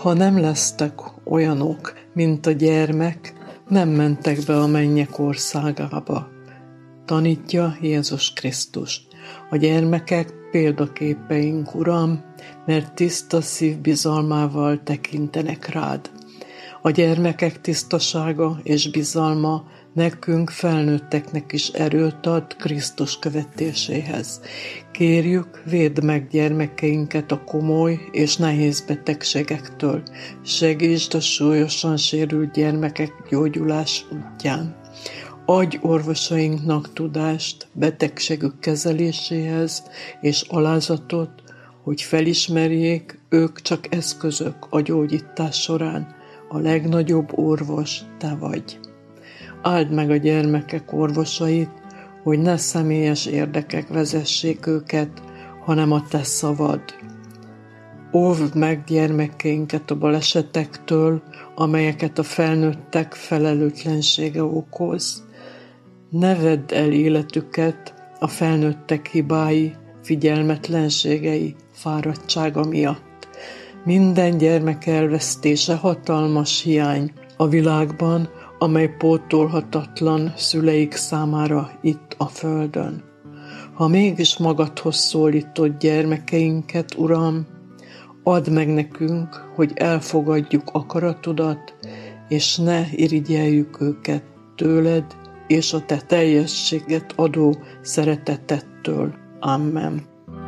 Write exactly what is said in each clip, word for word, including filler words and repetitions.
ha nem lesztek olyanok, mint a gyermek, nem mentek be a mennyek országába. Tanítja Jézus Krisztus. A gyermekek példaképeink, Uram, mert tiszta szív bizalmával tekintenek rád. A gyermekek tisztasága és bizalma nekünk felnőtteknek is erőt ad Krisztus követéséhez. Kérjük, védd meg gyermekeinket a komoly és nehéz betegségektől. Segítsd a súlyosan sérült gyermekek gyógyulás útján. Adj orvosainknak tudást betegségük kezeléséhez és alázatot, hogy felismerjék, ők csak eszközök a gyógyítás során. A legnagyobb orvos te vagy. Áld meg a gyermekek orvosait, hogy ne személyes érdekek vezessék őket, hanem a te szavad. Óvd meg gyermekeinket a balesetektől, amelyeket a felnőttek felelőtlensége okoz. Ne vedd el életüket a felnőttek hibái, figyelmetlenségei, fáradtsága miatt. Minden gyermek elvesztése hatalmas hiány a világban, amely pótolhatatlan szüleik számára itt a földön. Ha mégis magadhoz szólítod gyermekeinket, Uram, add meg nekünk, hogy elfogadjuk akaratodat, és ne irigyeljük őket tőled, és a te teljességet adó szeretetettől. Amen.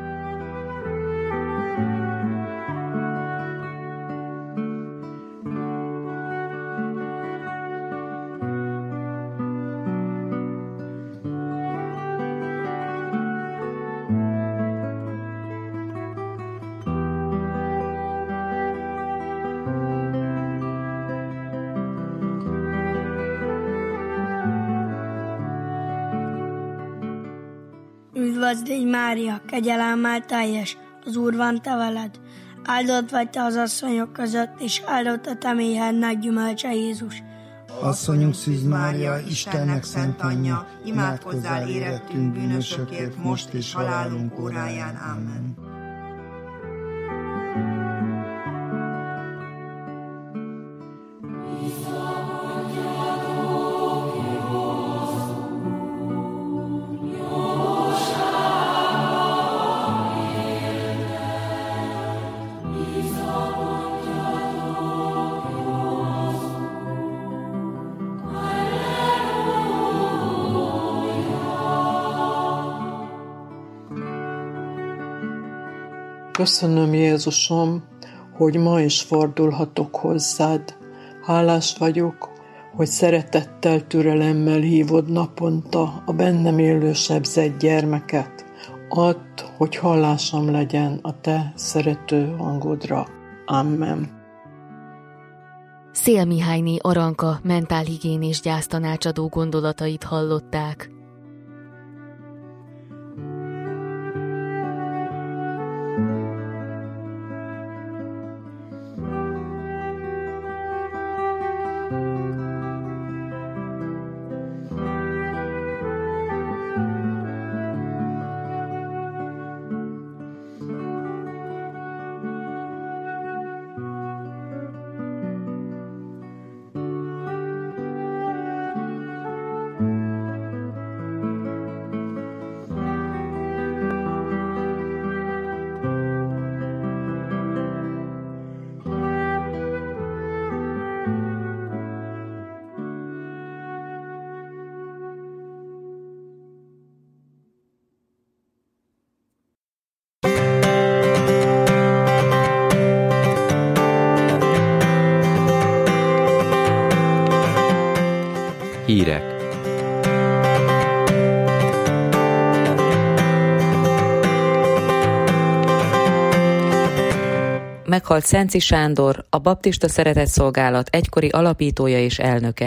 Üdvözl légy, Mária, kegyelemmel teljes, az Úr van te veled. Áldott vagy te az asszonyok között, és áldott a te méhednek gyümölcse, Jézus. Asszonyunk Szűz Mária, Istennek szent anyja, imádkozzál érettünk bűnösökért, most és halálunk óráján. Amen. Köszönöm, Jézusom, hogy ma is fordulhatok hozzád. Hálás vagyok, hogy szeretettel, türelemmel hívod naponta a bennem élő sebzett gyermeket. Add, hogy hallásom legyen a te szerető hangodra. Amen. Szél Mihályné Aranka mentálhigiénés gyásztanácsadó gondolatait hallották. Hírek. Meghalt Szenci Sándor, a Baptista Szeretetszolgálat egykori alapítója és elnöke.